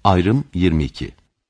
Ayrım 22.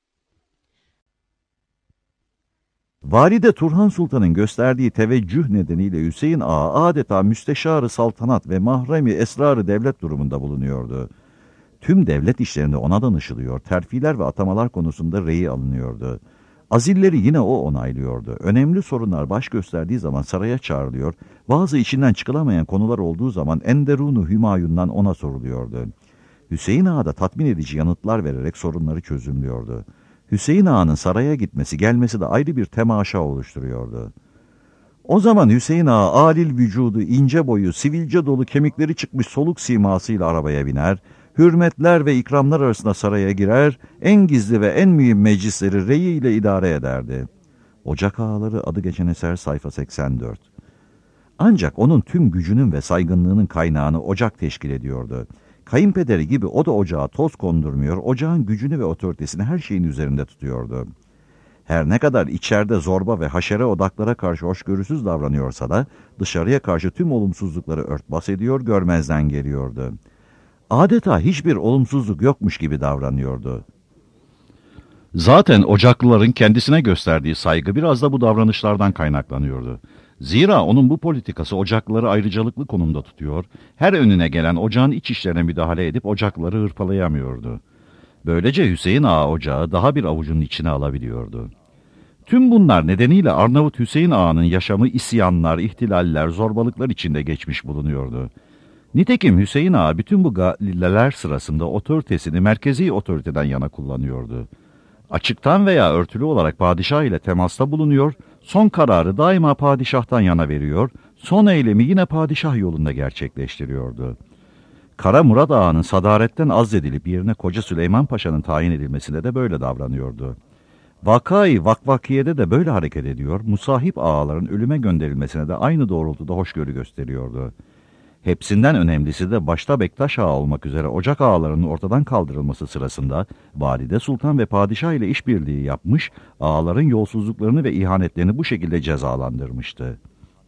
Valide Turhan Sultan'ın gösterdiği teveccüh nedeniyle Hüseyin Ağa adeta müsteşarı saltanat ve mahremi esrarı devlet durumunda bulunuyordu. Tüm devlet işlerinde ona danışılıyor, terfiler ve atamalar konusunda reyi alınıyordu. Azilleri yine o onaylıyordu. Önemli sorunlar baş gösterdiği zaman saraya çağrılıyor, bazı içinden çıkılamayan konular olduğu zaman Enderun-u Hümayun'dan ona soruluyordu. Hüseyin Ağa da tatmin edici yanıtlar vererek sorunları çözümlüyordu. Hüseyin Ağa'nın saraya gitmesi gelmesi de ayrı bir temaşa oluşturuyordu. O zaman Hüseyin Ağa alil vücudu, ince boyu, sivilce dolu kemikleri çıkmış soluk simasıyla arabaya biner, hürmetler ve ikramlar arasında saraya girer, en gizli ve en mühim meclisleri reyi ile idare ederdi. Ocak Ağaları adı geçen eser sayfa 84. Ancak onun tüm gücünün ve saygınlığının kaynağını ocak teşkil ediyordu. Kayınpederi gibi o da ocağa toz kondurmuyor, ocağın gücünü ve otoritesini her şeyin üzerinde tutuyordu. Her ne kadar içeride zorba ve haşere odaklara karşı hoşgörüsüz davranıyorsa da dışarıya karşı tüm olumsuzlukları örtbas ediyor, görmezden geliyordu. Adeta hiçbir olumsuzluk yokmuş gibi davranıyordu. Zaten Ocaklıların kendisine gösterdiği saygı biraz da bu davranışlardan kaynaklanıyordu. Zira onun bu politikası Ocaklıları ayrıcalıklı konumda tutuyor, her önüne gelen ocağın iç işlerine müdahale edip Ocaklıları hırpalayamıyordu. Böylece Hüseyin Ağa ocağı daha bir avucunun içine alabiliyordu. Tüm bunlar nedeniyle Arnavut Hüseyin Ağa'nın yaşamı isyanlar, ihtilaller, zorbalıklar içinde geçmiş bulunuyordu. Nitekim Hüseyin Ağa bütün bu galileler sırasında otoritesini merkezi otoriteden yana kullanıyordu. Açıktan veya örtülü olarak padişah ile temasta bulunuyor, son kararı daima padişahtan yana veriyor, son eylemi yine padişah yolunda gerçekleştiriyordu. Kara Murat Ağa'nın sadaretten azledilip yerine Koca Süleyman Paşa'nın tayin edilmesinde de böyle davranıyordu. Vakayı Vakvakiye'de de böyle hareket ediyor, musahip ağaların ölüme gönderilmesine de aynı doğrultuda hoşgörü gösteriyordu. Hepsinden önemlisi de başta Bektaş Ağa olmak üzere Ocak ağalarının ortadan kaldırılması sırasında Valide Sultan ve Padişah ile işbirliği yapmış, ağaların yolsuzluklarını ve ihanetlerini bu şekilde cezalandırmıştı.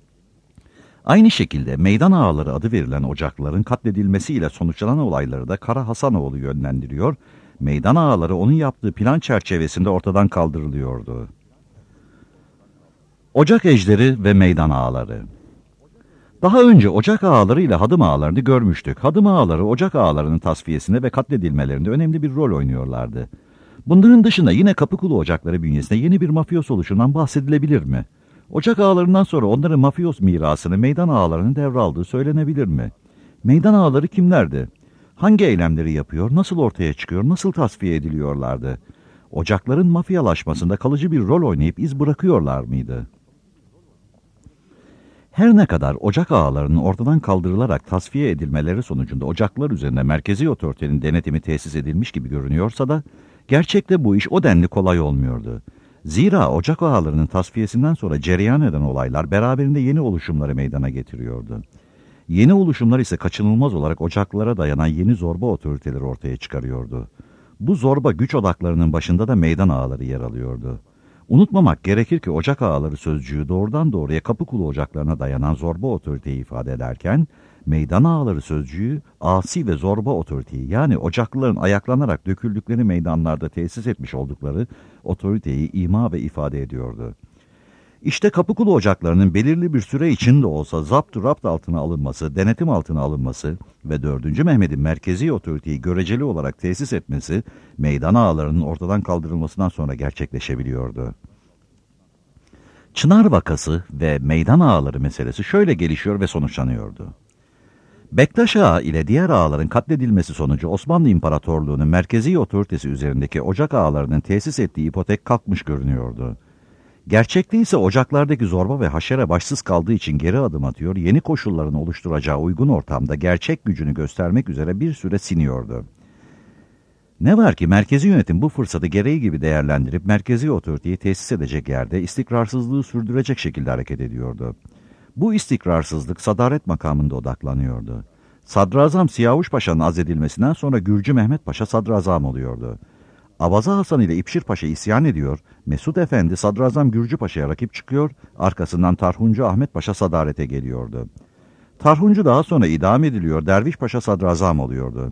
Aynı şekilde meydan ağaları adı verilen Ocaklıların katledilmesiyle sonuçlanan olayları da Kara Hasanoğlu yönlendiriyor, meydan ağaları onun yaptığı plan çerçevesinde ortadan kaldırılıyordu. Ocak ejderi ve meydan ağaları. Daha önce Ocak ağaları ile Hadım ağalarını görmüştük. Hadım ağaları Ocak ağalarının tasfiyesinde ve katledilmelerinde önemli bir rol oynuyorlardı. Bunların dışında yine Kapıkulu Ocakları bünyesinde yeni bir mafyos oluşundan bahsedilebilir mi? Ocak ağalarından sonra onların mafyos mirasını meydan ağalarının devraldığı söylenebilir mi? Meydan ağaları kimlerdi? Hangi eylemleri yapıyor, nasıl ortaya çıkıyor, nasıl tasfiye ediliyorlardı? Ocakların mafyalaşmasında kalıcı bir rol oynayıp iz bırakıyorlar mıydı? Her ne kadar Ocak ağalarının ortadan kaldırılarak tasfiye edilmeleri sonucunda Ocaklar üzerinde merkezi otoritenin denetimi tesis edilmiş gibi görünüyorsa da, gerçekte bu iş o denli kolay olmuyordu. Zira Ocak ağalarının tasfiyesinden sonra cereyan eden olaylar beraberinde yeni oluşumları meydana getiriyordu. Yeni oluşumlar ise kaçınılmaz olarak Ocaklara dayanan yeni zorba otoriteleri ortaya çıkarıyordu. Bu zorba güç odaklarının başında da meydan ağaları yer alıyordu. Unutmamak gerekir ki Ocak ağaları sözcüğü doğrudan doğruya Kapıkulu ocaklarına dayanan zorba otoriteyi ifade ederken, meydan ağaları sözcüğü asi ve zorba otoriteyi, yani Ocaklıların ayaklanarak döküldükleri meydanlarda tesis etmiş oldukları otoriteyi ima ve ifade ediyordu. İşte Kapıkulu ocaklarının belirli bir süre için de olsa zapt-ı rapt altına alınması, denetim altına alınması ve 4. Mehmet'in merkezi otoriteyi göreceli olarak tesis etmesi, meydan ağalarının ortadan kaldırılmasından sonra gerçekleşebiliyordu. Çınar vakası ve meydan ağaları meselesi şöyle gelişiyor ve sonuçlanıyordu. Bektaş Ağa ile diğer ağaların katledilmesi sonucu Osmanlı İmparatorluğu'nun merkezi otoritesi üzerindeki Ocak ağalarının tesis ettiği ipotek kalkmış görünüyordu. Gerçekte ise ocaklardaki zorba ve haşere başsız kaldığı için geri adım atıyor, yeni koşulların oluşturacağı uygun ortamda gerçek gücünü göstermek üzere bir süre siniyordu. Ne var ki merkezi yönetim bu fırsatı gereği gibi değerlendirip merkezi otoriteyi tesis edecek yerde istikrarsızlığı sürdürecek şekilde hareket ediyordu. Bu istikrarsızlık sadaret makamında odaklanıyordu. Sadrazam Siyavuş Paşa'nın azledilmesinden sonra Gürcü Mehmet Paşa sadrazam oluyordu. Abaza Hasan ile İpşir Paşa isyan ediyor, Mesud Efendi Sadrazam Gürcü Paşa'ya rakip çıkıyor, arkasından Tarhuncu Ahmet Paşa sadarete geliyordu. Tarhuncu daha sonra idam ediliyor, Derviş Paşa sadrazam oluyordu.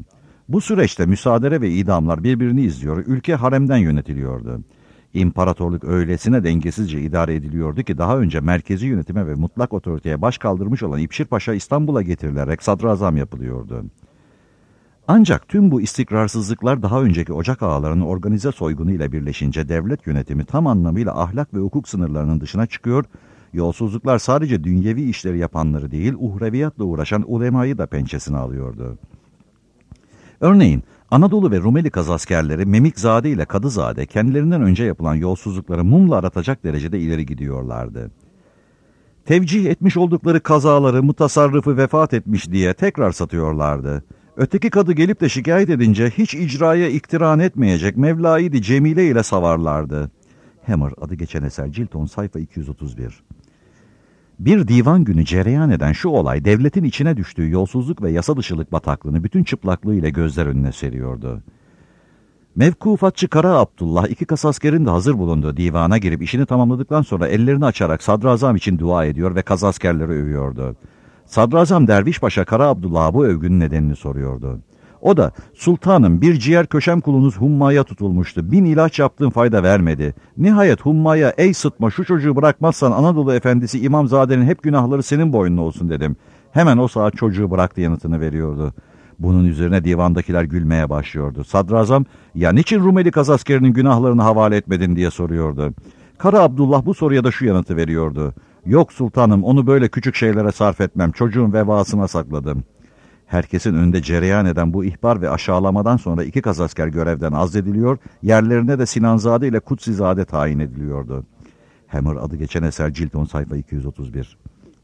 Bu süreçte müsaadele ve idamlar birbirini izliyor, ülke haremden yönetiliyordu. İmparatorluk öylesine dengesizce idare ediliyordu ki daha önce merkezi yönetime ve mutlak otoriteye baş kaldırmış olan İpşir Paşa İstanbul'a getirilerek sadrazam yapılıyordu. Ancak tüm bu istikrarsızlıklar daha önceki ocak ağalarının organize soygunu ile birleşince devlet yönetimi tam anlamıyla ahlak ve hukuk sınırlarının dışına çıkıyor, yolsuzluklar sadece dünyevi işleri yapanları değil, uhreviyatla uğraşan ulemayı da pençesine alıyordu. Örneğin Anadolu ve Rumeli kazaskerleri Memikzade ile Kadızade kendilerinden önce yapılan yolsuzlukları mumla aratacak derecede ileri gidiyorlardı. Tevcih etmiş oldukları kazaları mutasarrıfı vefat etmiş diye tekrar satıyorlardı. Öteki kadı gelip de şikayet edince hiç icraya iktiran etmeyecek Mevlaid-i Cemile ile savarlardı. Hammer adı geçen eser cilt 10 sayfa 231. Bir divan günü cereyan eden şu olay devletin içine düştüğü yolsuzluk ve yasa dışılık bataklığını bütün çıplaklığıyla gözler önüne seriyordu. Mevkufatçı Kara Abdullah iki kasaskerin de hazır bulunduğu divana girip işini tamamladıktan sonra ellerini açarak sadrazam için dua ediyor ve kasaskerleri övüyordu. Sadrazam Derviş Paşa Kara Abdullah'a bu övgünün nedenini soruyordu. O da, sultanım bir ciğer köşem kulunuz Humma'ya tutulmuştu. 1000 ilaç yaptığım fayda vermedi. Nihayet Humma'ya ey sıtma şu çocuğu bırakmazsan Anadolu efendisi İmamzade'nin hep günahları senin boynuna olsun dedim. Hemen o saat çocuğu bıraktı yanıtını veriyordu. Bunun üzerine divandakiler gülmeye başlıyordu. Sadrazam, ya niçin Rumeli kazaskerinin günahlarını havale etmedin diye soruyordu. Kara Abdullah bu soruya da şu yanıtı veriyordu. Yok sultanım onu böyle küçük şeylere sarf etmem. Çocuğun vebasına sakladım. Herkesin önünde cereyan eden bu ihbar ve aşağılamadan sonra iki kazasker görevden azlediliyor, yerlerine de Sinanzade ile Kutsizade tayin ediliyordu. Hammer adı geçen eser cilt 10 sayfa 231.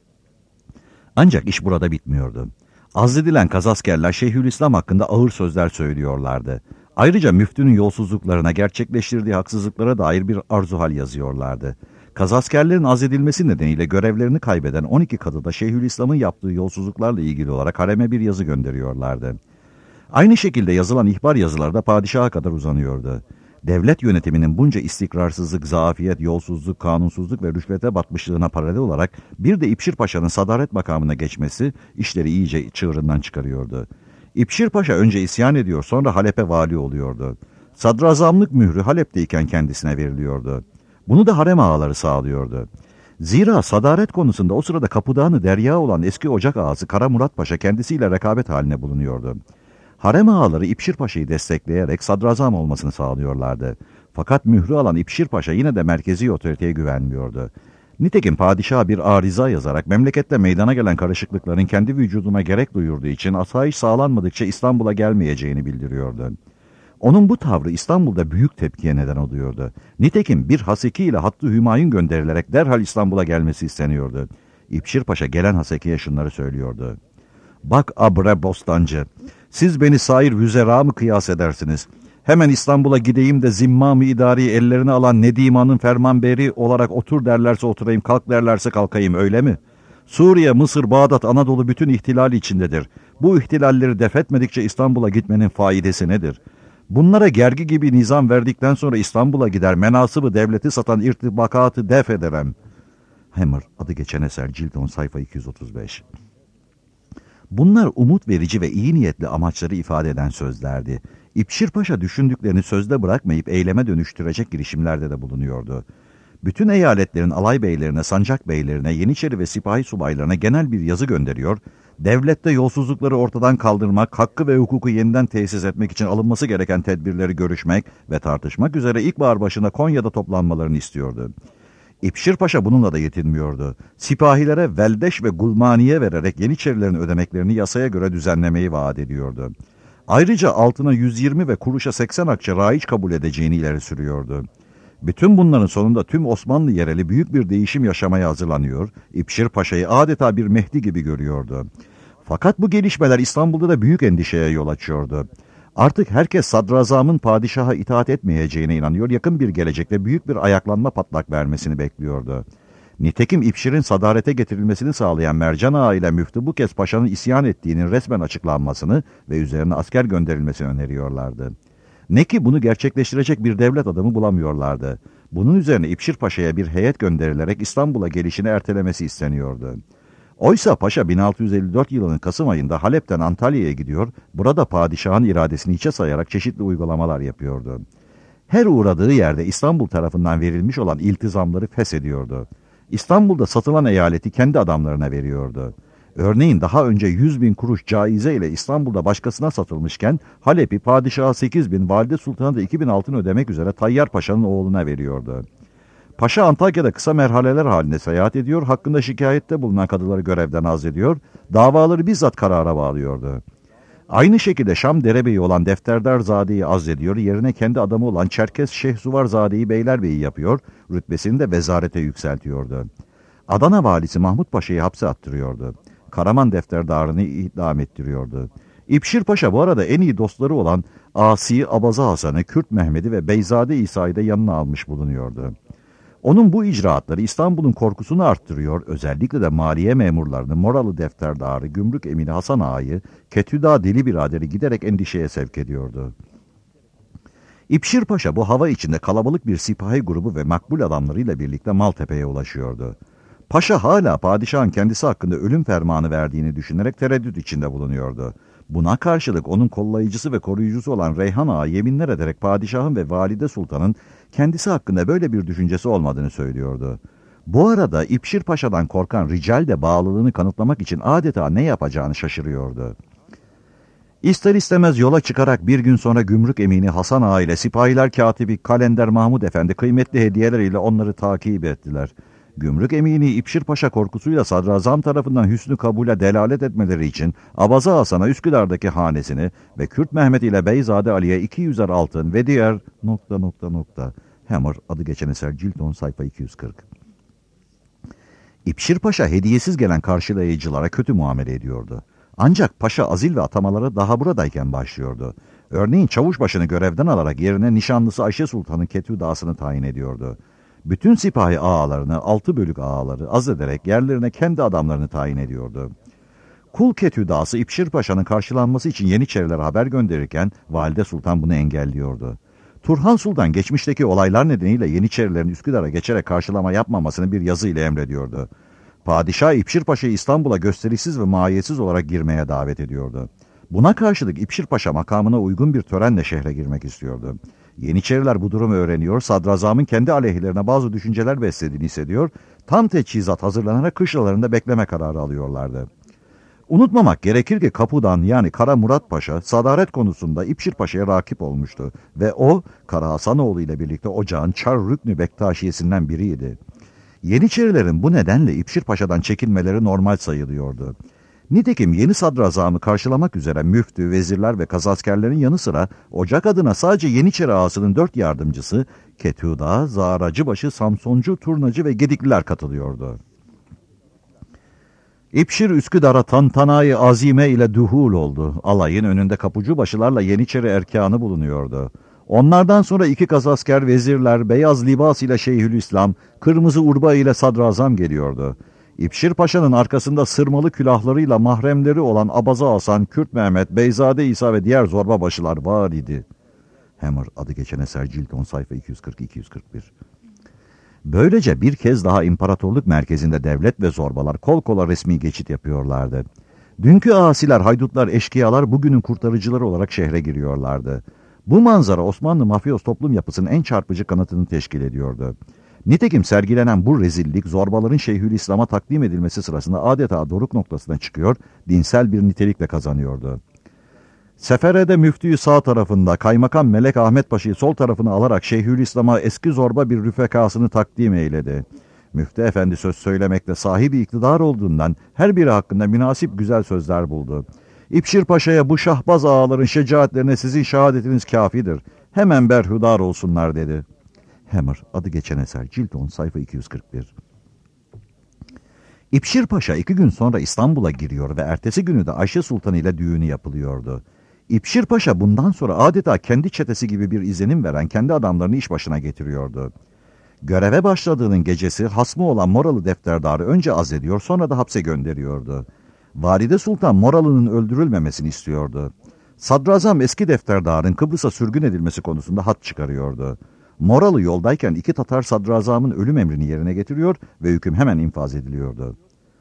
Ancak iş burada bitmiyordu. Azledilen kazaskerler Şeyhülislam hakkında ağır sözler söylüyorlardı. Ayrıca müftünün yolsuzluklarına, gerçekleştirdiği haksızlıklara dair bir arzuhal yazıyorlardı. Kazaskerlerin azledilmesi nedeniyle görevlerini kaybeden 12 kadı da Şeyhülislam'ın yaptığı yolsuzluklarla ilgili olarak hareme bir yazı gönderiyorlardı. Aynı şekilde yazılan ihbar yazıları da padişaha kadar uzanıyordu. Devlet yönetiminin bunca istikrarsızlık, zafiyet, yolsuzluk, kanunsuzluk ve rüşvete batmışlığına paralel olarak bir de İpşir Paşa'nın sadaret makamına geçmesi işleri iyice çığırından çıkarıyordu. İpşir Paşa önce isyan ediyor, sonra Halep'e vali oluyordu. Sadrazamlık mührü Halep'teyken kendisine veriliyordu. Bunu da harem ağaları sağlıyordu. Zira sadaret konusunda o sırada kapıdağını derya olan eski ocak ağası Kara Murat Paşa kendisiyle rekabet haline bulunuyordu. Harem ağaları İpşir Paşa'yı destekleyerek sadrazam olmasını sağlıyorlardı. Fakat mührü alan İpşir Paşa yine de merkezi otoriteye güvenmiyordu. Nitekim padişah bir ariza yazarak memlekette meydana gelen karışıklıkların kendi vücuduna gerek duyurduğu için asayiş sağlanmadıkça İstanbul'a gelmeyeceğini bildiriyordu. Onun bu tavrı İstanbul'da büyük tepkiye neden oluyordu. Nitekim bir haseki ile Hattı Hümayun gönderilerek derhal İstanbul'a gelmesi isteniyordu. İpşir Paşa gelen hasekiye şunları söylüyordu. Bak abre bostancı, siz beni sair vüzera mı kıyas edersiniz? Hemen İstanbul'a gideyim de zimmam-ı idari ellerine alan Nediman'ın fermanberi olarak otur derlerse oturayım, kalk derlerse kalkayım, öyle mi? Suriye, Mısır, Bağdat, Anadolu bütün ihtilal içindedir. Bu ihtilalleri def etmedikçe İstanbul'a gitmenin faidesi nedir? Bunlara gergi gibi nizam verdikten sonra İstanbul'a gider, menasıbı devleti satan irtibakatı def ederim. Hammer adı geçen eser cilt 10 sayfa 235. Bunlar umut verici ve iyi niyetli amaçları ifade eden sözlerdi. İpşir Paşa düşündüklerini sözde bırakmayıp eyleme dönüştürecek girişimlerde de bulunuyordu. Bütün eyaletlerin alay beylerine, sancak beylerine, yeniçeri ve sipahi subaylarına genel bir yazı gönderiyor, devlette yolsuzlukları ortadan kaldırmak, hakkı ve hukuku yeniden tesis etmek için alınması gereken tedbirleri görüşmek ve tartışmak üzere ilkbahar başında Konya'da toplanmalarını istiyordu. İpşir Paşa bununla da yetinmiyordu. Sipahilere veldeş ve gulmaniye vererek yeniçerilerin ödemeklerini yasaya göre düzenlemeyi vaat ediyordu. Ayrıca altına 120 ve kuruşa 80 akçe raiç kabul edeceğini ileri sürüyordu. Bütün bunların sonunda tüm Osmanlı yereli büyük bir değişim yaşamaya hazırlanıyor, İpşir Paşa'yı adeta bir Mehdi gibi görüyordu. Fakat bu gelişmeler İstanbul'da da büyük endişeye yol açıyordu. Artık herkes sadrazamın padişaha itaat etmeyeceğine inanıyor, yakın bir gelecekte büyük bir ayaklanma patlak vermesini bekliyordu. Nitekim İpşir'in sadarete getirilmesini sağlayan Mercan Ağa ile müftü bu kez paşanın isyan ettiğinin resmen açıklanmasını ve üzerine asker gönderilmesini öneriyorlardı. Ne ki bunu gerçekleştirecek bir devlet adamı bulamıyorlardı. Bunun üzerine İpşir Paşa'ya bir heyet gönderilerek İstanbul'a gelişini ertelemesi isteniyordu. Oysa paşa 1654 yılının Kasım ayında Halep'ten Antalya'ya gidiyor, burada padişahın iradesini hiçe sayarak çeşitli uygulamalar yapıyordu. Her uğradığı yerde İstanbul tarafından verilmiş olan iltizamları feshediyordu. İstanbul'da satılan eyaleti kendi adamlarına veriyordu. Örneğin daha önce 100.000 kuruş caize ile İstanbul'da başkasına satılmışken Halep'i padişaha 8.000, valide sultana da 2.000 altın ödemek üzere Tayyar Paşa'nın oğluna veriyordu. Paşa Antakya'da kısa merhaleler halinde seyahat ediyor, hakkında şikayette bulunan kadıları görevden azlediyor, davaları bizzat karara bağlıyordu. Aynı şekilde Şam derebeyi olan Defterdarzade'yi azlediyor, yerine kendi adamı olan Çerkes Şehzuvarzade'yi beylerbeyi yapıyor, rütbesini de vezarete yükseltiyordu. Adana valisi Mahmut Paşa'yı hapse attırıyordu. Karaman Defterdarı'nı idam ettiriyordu. İpşir Paşa bu arada en iyi dostları olan Asi Abaza Hasan'ı, Kürt Mehmet'i ve Beyzade İsa'yı da yanına almış bulunuyordu. Onun bu icraatları İstanbul'un korkusunu arttırıyor, özellikle de maliye memurlarını, Moralı Defterdarı, Gümrük Emini Hasan Ağa'yı, Ketüda Deli Biraderi giderek endişeye sevk ediyordu. İpşir Paşa bu hava içinde kalabalık bir sipahi grubu ve makbul adamlarıyla birlikte Maltepe'ye ulaşıyordu. Paşa hala padişahın kendisi hakkında ölüm fermanı verdiğini düşünerek tereddüt içinde bulunuyordu. Buna karşılık onun kollayıcısı ve koruyucusu olan Reyhan Ağa yeminler ederek padişahın ve valide sultanın kendisi hakkında böyle bir düşüncesi olmadığını söylüyordu. Bu arada İpşir Paşa'dan korkan rical de bağlılığını kanıtlamak için adeta ne yapacağını şaşırıyordu. İster istemez yola çıkarak bir gün sonra Gümrük Emini Hasan Ağa ile Sipahiler Katibi Kalender Mahmud Efendi kıymetli hediyeleriyle onları takip ettiler. Gümrük Emini İpşir Paşa korkusuyla sadrazam tarafından hüsnü kabule delalet etmeleri için Abaza Hasan'a Üsküdar'daki hanesini ve Kürt Mehmet ile Beyzade Ali'ye 200'er altın ve diğer ... Hammer adı geçen eser cilt 10 sayfa 240. İpşir Paşa hediyesiz gelen karşılayıcılara kötü muamele ediyordu. Ancak paşa azil ve atamalara daha buradayken başlıyordu. Örneğin çavuşbaşını görevden alarak yerine nişanlısı Ayşe Sultan'ın Ketüdasını tayin ediyordu. Bütün sipahi ağalarını, 6 bölük ağaları azlederek yerlerine kendi adamlarını tayin ediyordu. Kul Ketüdası İpşir Paşa'nın karşılanması için Yeniçerilere haber gönderirken Valide Sultan bunu engelliyordu. Turhan Sultan geçmişteki olaylar nedeniyle Yeniçerilerin Üsküdar'a geçerek karşılama yapmamasını bir yazı ile emrediyordu. Padişah İpşir Paşa'yı İstanbul'a gösterişsiz ve mahiyetsiz olarak girmeye davet ediyordu. Buna karşılık İpşir Paşa makamına uygun bir törenle şehre girmek istiyordu. Yeniçeriler bu durumu öğreniyor, sadrazamın kendi aleyhlerine bazı düşünceler beslediğini hissediyor, tam teçhizat hazırlanarak kışlalarında bekleme kararı alıyorlardı. Unutmamak gerekir ki Kapu'dan yani Kara Murat Paşa sadaret konusunda İpşir Paşa'ya rakip olmuştu ve o Kara Hasanoğlu ile birlikte ocağın Çar Rüknü Bektaşiyesinden biriydi. Yeniçerilerin bu nedenle İpşir Paşa'dan çekilmeleri normal sayılıyordu. Nitekim yeni sadrazamı karşılamak üzere müftü, vezirler ve kazaskerlerin yanı sıra ocak adına sadece Yeniçeri ağasının 4 yardımcısı Ketüda, Zaracıbaşı, Samsoncu, Turnacı ve Gedikliler katılıyordu. İpşir Üsküdar'a tantanayı azime ile duhul oldu. Alayın önünde kapucubaşılarla Yeniçeri erkanı bulunuyordu. Onlardan sonra 2 kazasker vezirler, beyaz libas ile Şeyhülislam, kırmızı urba ile sadrazam geliyordu. İpşir Paşa'nın arkasında sırmalı külahlarıyla mahremleri olan Abaza Hasan, Kürt Mehmet, Beyzade İsa ve diğer zorbabaşılar var idi. Hammer adı geçen eser cilt 10 sayfa 240-241. Böylece bir kez daha imparatorluk merkezinde devlet ve zorbalar kol kola resmi geçit yapıyorlardı. Dünkü asiler, haydutlar, eşkıyalar bugünün kurtarıcıları olarak şehre giriyorlardı. Bu manzara Osmanlı mafyos toplum yapısının en çarpıcı kanıtını teşkil ediyordu. Nitekim sergilenen bu rezillik zorbaların Şeyhülislam'a takdim edilmesi sırasında adeta doruk noktasına çıkıyor, dinsel bir nitelikle kazanıyordu. Seferede müftüyü sağ tarafında, kaymakam Melek Ahmet Paşa'yı sol tarafına alarak Şeyhülislam'a eski zorba bir rüfekasını takdim eyledi. Müftü efendi söz söylemekte sahibi iktidar olduğundan her biri hakkında münasip güzel sözler buldu. İpşir Paşa'ya bu şahbaz ağaların şecaatlerine sizin şehadetiniz kafidir. Hemen berhudar olsunlar dedi. Hammer adı geçen eser cilt 10 sayfa 241. İpşir Paşa 2 gün sonra İstanbul'a giriyor ve ertesi günü de Ayşe Sultan ile düğünü yapılıyordu. İpşir Paşa bundan sonra adeta kendi çetesi gibi bir izlenim veren kendi adamlarını iş başına getiriyordu. Göreve başladığının gecesi hasmı olan Moralı Defterdarı önce azlediyor, sonra da hapse gönderiyordu. Valide Sultan Moralı'nın öldürülmemesini istiyordu. Sadrazam eski defterdarın Kıbrıs'a sürgün edilmesi konusunda hat çıkarıyordu. Moralı yoldayken 2 Tatar sadrazamın ölüm emrini yerine getiriyor ve hüküm hemen infaz ediliyordu.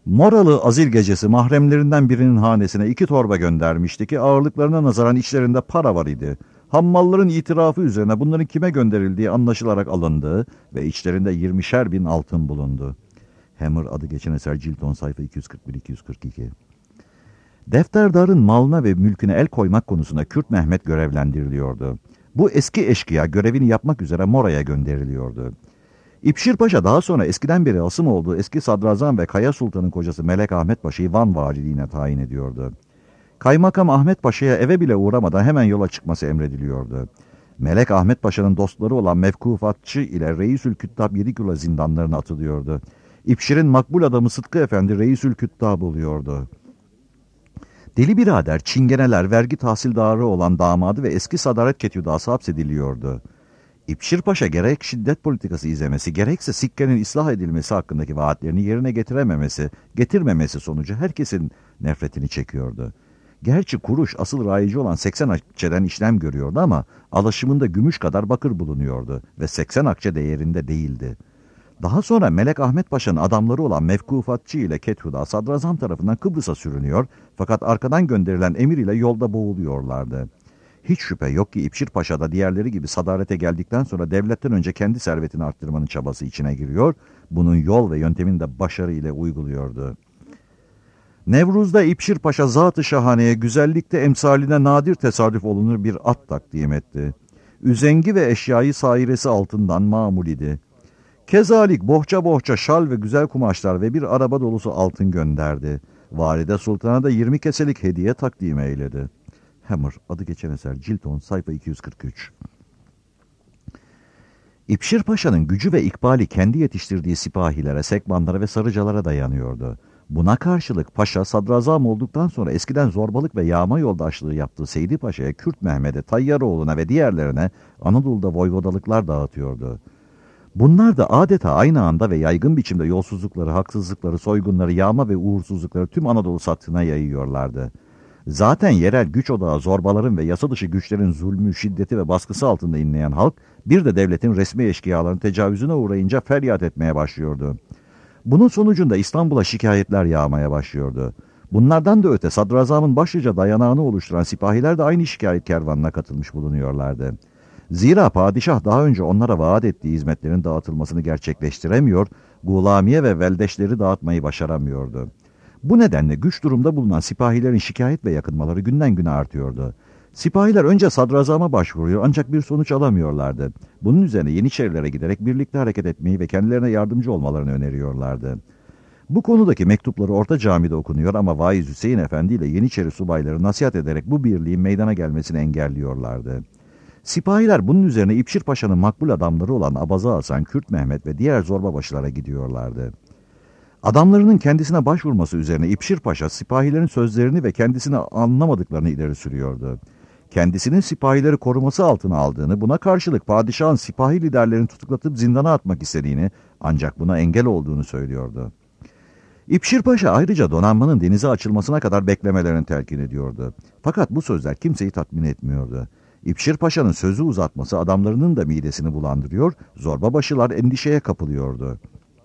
Moralı azil gecesi mahremlerinden birinin hanesine 2 torba göndermişti ki ağırlıklarına nazaran içlerinde para var idi. Hammalların itirafı üzerine bunların kime gönderildiği anlaşılarak alındı ve içlerinde 20'şer bin altın bulundu. Hammer adı geçen eser cilt 10 sayfa 241-242. Defterdarın malına ve mülküne el koymak konusunda Kürt Mehmet görevlendiriliyordu. Bu eski eşkıya görevini yapmak üzere Mora'ya gönderiliyordu. İpşir Paşa daha sonra eskiden beri asım olduğu eski sadrazam ve Kaya Sultan'ın kocası Melek Ahmet Paşa'yı Van valiliğine tayin ediyordu. Kaymakam Ahmet Paşa'ya eve bile uğramadan hemen yola çıkması emrediliyordu. Melek Ahmet Paşa'nın dostları olan Mevkufatçı ile Reisül Küttab Yedikula zindanlarına atılıyordu. İpşir'in makbul adamı Sıtkı Efendi Reisül Küttab oluyordu. Deli birader, çingeneler, vergi tahsildarı olan damadı ve eski sadaret ketüdası hapsediliyordu. İpşir Paşa gerek şiddet politikası izlemesi, gerekse sikkenin ıslah edilmesi hakkındaki vaatlerini yerine getirmemesi sonucu herkesin nefretini çekiyordu. Gerçi kuruş asıl rayici olan 80 akçeden işlem görüyordu ama alaşımında gümüş kadar bakır bulunuyordu ve 80 akçe değerinde değildi. Daha sonra Melek Ahmet Paşa'nın adamları olan Mevkufatçı ile Kethuda sadrazam tarafından Kıbrıs'a sürünüyor fakat arkadan gönderilen emir ile yolda boğuluyorlardı. Hiç şüphe yok ki İpşir Paşa da diğerleri gibi sadarete geldikten sonra devletten önce kendi servetini arttırmanın çabası içine giriyor, bunun yol ve yöntemini de başarı ile uyguluyordu. Nevruz'da İpşir Paşa zat-ı şahaneye güzellikte emsaline nadir tesadüf olunur bir at takdim etti. Üzengi ve eşyayı sairesi altından mamul idi. Kezalik bohça bohça şal ve güzel kumaşlar ve bir araba dolusu altın gönderdi. Valide Sultan'a da 20 keselik hediye takdim eyledi. Hammer adı geçen eser cilt 10 sayfa 243. İpşir Paşa'nın gücü ve ikbali kendi yetiştirdiği sipahilere, sekmanlara ve sarıcalara dayanıyordu. Buna karşılık Paşa sadrazam olduktan sonra eskiden zorbalık ve yağma yoldaşlığı yaptığı Seydi Paşa'ya, Kürt Mehmet'e, Tayyaroğlu'na ve diğerlerine Anadolu'da voyvodalıklar dağıtıyordu. Bunlar da adeta aynı anda ve yaygın biçimde yolsuzlukları, haksızlıkları, soygunları, yağma ve uğursuzlukları tüm Anadolu sattığına yayıyorlardı. Zaten yerel güç odağı zorbaların ve yasa dışı güçlerin zulmü, şiddeti ve baskısı altında inleyen halk, bir de devletin resmi eşkıyaların tecavüzüne uğrayınca feryat etmeye başlıyordu. Bunun sonucunda İstanbul'a şikayetler yağmaya başlıyordu. Bunlardan da öte sadrazamın başlıca dayanağını oluşturan sipahiler de aynı şikayet kervanına katılmış bulunuyorlardı. Zira padişah daha önce onlara vaat ettiği hizmetlerin dağıtılmasını gerçekleştiremiyor, gulamiye ve veldeşleri dağıtmayı başaramıyordu. Bu nedenle güç durumda bulunan sipahilerin şikayet ve yakınmaları günden güne artıyordu. Sipahiler önce sadrazama başvuruyor ancak bir sonuç alamıyorlardı. Bunun üzerine Yeniçerilere giderek birlikte hareket etmeyi ve kendilerine yardımcı olmalarını öneriyorlardı. Bu konudaki mektupları Orta Cami'de okunuyor ama Vaiz Hüseyin Efendi ile Yeniçeri subayları nasihat ederek bu birliğin meydana gelmesini engelliyorlardı. Sipahiler bunun üzerine İpşir Paşa'nın makbul adamları olan Abaza Hasan, Kürt Mehmet ve diğer zorbabaşılara gidiyorlardı. Adamlarının kendisine başvurması üzerine İpşir Paşa sipahilerin sözlerini ve kendisini anlamadıklarını ileri sürüyordu. Kendisinin sipahileri koruması altına aldığını, buna karşılık padişahın sipahi liderlerini tutuklatıp zindana atmak istediğini ancak buna engel olduğunu söylüyordu. İpşir Paşa ayrıca donanmanın denize açılmasına kadar beklemelerini telkin ediyordu. Fakat bu sözler kimseyi tatmin etmiyordu. İpşir Paşa'nın sözü uzatması adamlarının da midesini bulandırıyor, zorbabaşılar endişeye kapılıyordu.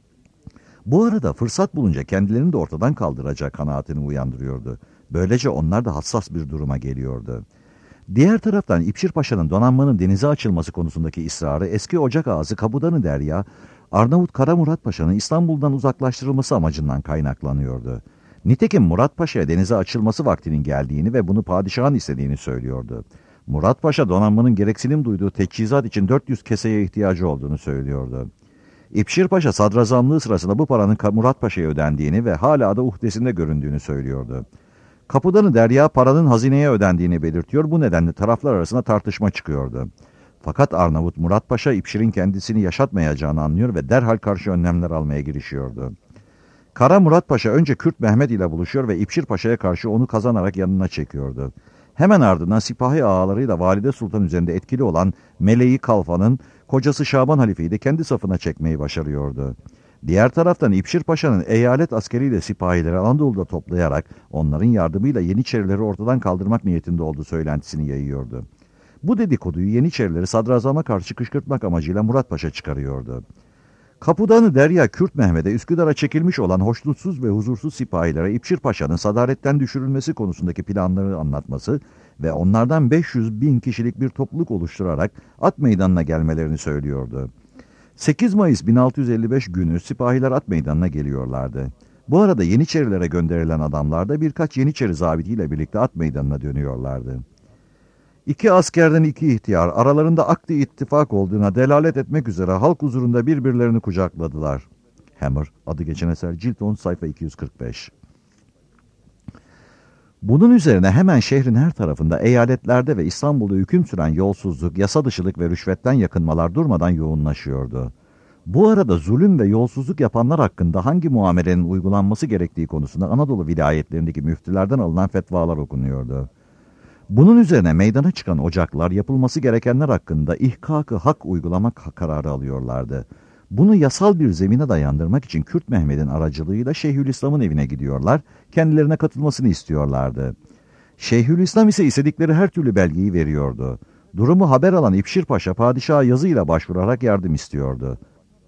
Bu arada fırsat bulunca kendilerini de ortadan kaldıracak kanaatini uyandırıyordu. Böylece onlar da hassas bir duruma geliyordu. Diğer taraftan İpşir Paşa'nın donanmanın denize açılması konusundaki ısrarı eski ocak ağası Kabudanı Derya, Arnavut Kara Murat Paşa'nın İstanbul'dan uzaklaştırılması amacından kaynaklanıyordu. Nitekim Murat Paşa'ya denize açılması vaktinin geldiğini ve bunu padişahın istediğini söylüyordu. Murat Paşa donanmanın gereksinim duyduğu teçhizat için 400 keseye ihtiyacı olduğunu söylüyordu. İpşir Paşa sadrazamlığı sırasında bu paranın Murat Paşa'ya ödendiğini ve hala da uhdesinde göründüğünü söylüyordu. Kapıdanı Derya paranın hazineye ödendiğini belirtiyor, bu nedenle taraflar arasında tartışma çıkıyordu. Fakat Arnavut Murat Paşa İpşir'in kendisini yaşatmayacağını anlıyor ve derhal karşı önlemler almaya girişiyordu. Kara Murat Paşa önce Kürt Mehmet ile buluşuyor ve İpşir Paşa'ya karşı onu kazanarak yanına çekiyordu. Hemen ardından sipahi ağalarıyla Valide Sultan üzerinde etkili olan Meleği Kalfa'nın kocası Şaban Halife'yi de kendi safına çekmeyi başarıyordu. Diğer taraftan İpşir Paşa'nın eyalet askeriyle sipahileri Anadolu'da toplayarak onların yardımıyla Yeniçerileri ortadan kaldırmak niyetinde olduğu söylentisini yayıyordu. Bu dedikoduyu Yeniçerileri sadrazama karşı kışkırtmak amacıyla Murat Paşa çıkarıyordu. Kapudanı Derya Kürt Mehmet'e Üsküdar'a çekilmiş olan hoşnutsuz ve huzursuz sipahilere İpşir Paşa'nın sadaretten düşürülmesi konusundaki planlarını anlatması ve onlardan 500.000 kişilik bir topluluk oluşturarak at meydanına gelmelerini söylüyordu. 8 Mayıs 1655 günü sipahiler at meydanına geliyorlardı. Bu arada Yeniçerilere gönderilen adamlar da birkaç Yeniçeri zabitiyle birlikte at meydanına dönüyorlardı. İki askerden iki ihtiyar aralarında akdi ittifak olduğuna delalet etmek üzere halk huzurunda birbirlerini kucakladılar. Hammer, adı geçen eser, cilt 10, sayfa 245. Bunun üzerine hemen şehrin her tarafında eyaletlerde ve İstanbul'da hüküm süren yolsuzluk, yasa dışılık ve rüşvetten yakınmalar durmadan yoğunlaşıyordu. Bu arada zulüm ve yolsuzluk yapanlar hakkında hangi muamelenin uygulanması gerektiği konusunda Anadolu vilayetlerindeki müftülerden alınan fetvalar okunuyordu. Bunun üzerine meydana çıkan ocaklar yapılması gerekenler hakkında ihkak-ı hak uygulamak kararı alıyorlardı. Bunu yasal bir zemine dayandırmak için Kürt Mehmet'in aracılığıyla Şeyhülislam'ın evine gidiyorlar, kendilerine katılmasını istiyorlardı. Şeyhülislam ise istedikleri her türlü belgeyi veriyordu. Durumu haber alan İpşir Paşa padişaha yazıyla başvurarak yardım istiyordu.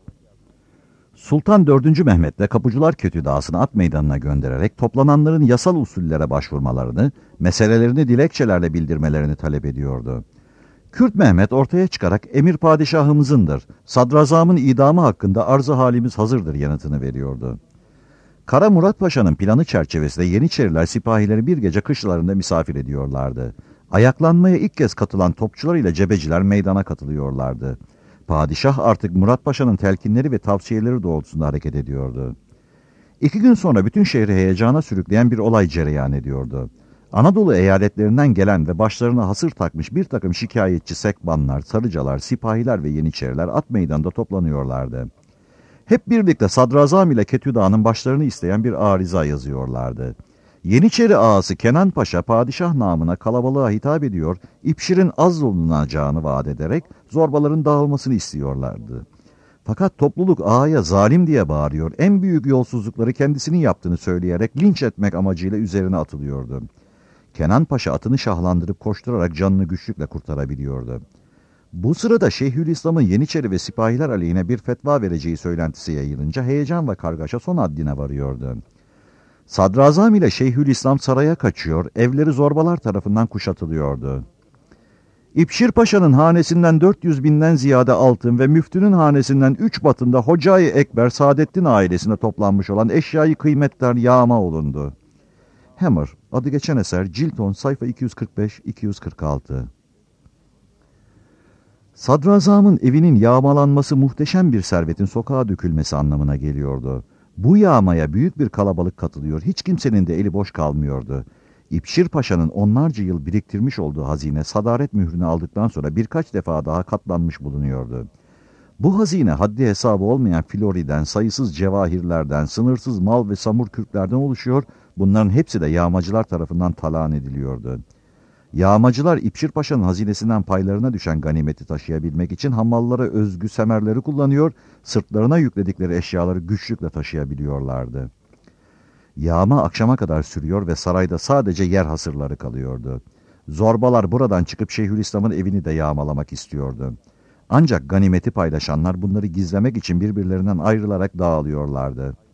Sultan 4. Mehmet de Kapıcılar Kötüdağı'sını at meydanına göndererek toplananların yasal usullere başvurmalarını, meselelerini dilekçelerle bildirmelerini talep ediyordu. Kürt Mehmet ortaya çıkarak emir padişahımızındır, sadrazamın idamı hakkında arz-ı halimiz hazırdır yanıtını veriyordu. Kara Murat Paşa'nın planı çerçevesinde Yeniçeriler sipahileri bir gece kışlarında misafir ediyorlardı. Ayaklanmaya ilk kez katılan topçular ile cebeciler meydana katılıyorlardı. Padişah artık Murat Paşa'nın telkinleri ve tavsiyeleri doğrultusunda hareket ediyordu. 2 gün sonra bütün şehri heyecana sürükleyen bir olay cereyan ediyordu. Anadolu eyaletlerinden gelen ve başlarına hasır takmış bir takım şikayetçi sekbanlar, sarıcalar, sipahiler ve yeniçeriler at meydanında toplanıyorlardı. Hep birlikte sadrazam ile Ketüdağ'ın başlarını isteyen bir ariza yazıyorlardı. Yeniçeri ağası Kenan Paşa padişah namına kalabalığa hitap ediyor, İpşir'in azlolunacağını vaat ederek zorbaların dağılmasını istiyorlardı. Fakat topluluk ağaya zalim diye bağırıyor, en büyük yolsuzlukları kendisinin yaptığını söyleyerek linç etmek amacıyla üzerine atılıyordu. Kenan Paşa atını şahlandırıp koşturarak canını güçlükle kurtarabiliyordu. Bu sırada Şeyhülislam'ın Yeniçeri ve sipahiler aleyhine bir fetva vereceği söylentisi yayılınca heyecan ve kargaşa son haddine varıyordu. Sadrazam ile Şeyhülislam saraya kaçıyor, evleri zorbalar tarafından kuşatılıyordu. İpşir Paşa'nın hanesinden 400.000'den ziyade altın ve müftünün hanesinden 3 batında Hoca-i Ekber Saadettin ailesine toplanmış olan eşyayı kıymetler yağma olundu. Hammer, adı geçen eser, cilt 10, sayfa 245-246. Sadrazamın evinin yağmalanması muhteşem bir servetin sokağa dökülmesi anlamına geliyordu. Bu yağmaya büyük bir kalabalık katılıyor, hiç kimsenin de eli boş kalmıyordu. İpşir Paşa'nın onlarca yıl biriktirmiş olduğu hazine sadaret mührünü aldıktan sonra birkaç defa daha katlanmış bulunuyordu. Bu hazine haddi hesabı olmayan Flori'den, sayısız cevahirlerden, sınırsız mal ve samur kürklerden oluşuyor, bunların hepsi de yağmacılar tarafından talan ediliyordu. Yağmacılar İpşir Paşa'nın hazinesinden paylarına düşen ganimeti taşıyabilmek için hamallara özgü semerleri kullanıyor, sırtlarına yükledikleri eşyaları güçlükle taşıyabiliyorlardı. Yağma akşama kadar sürüyor ve sarayda sadece yer hasırları kalıyordu. Zorbalar buradan çıkıp Şeyhülislam'ın evini de yağmalamak istiyordu. Ancak ganimeti paylaşanlar bunları gizlemek için birbirlerinden ayrılarak dağılıyorlardı.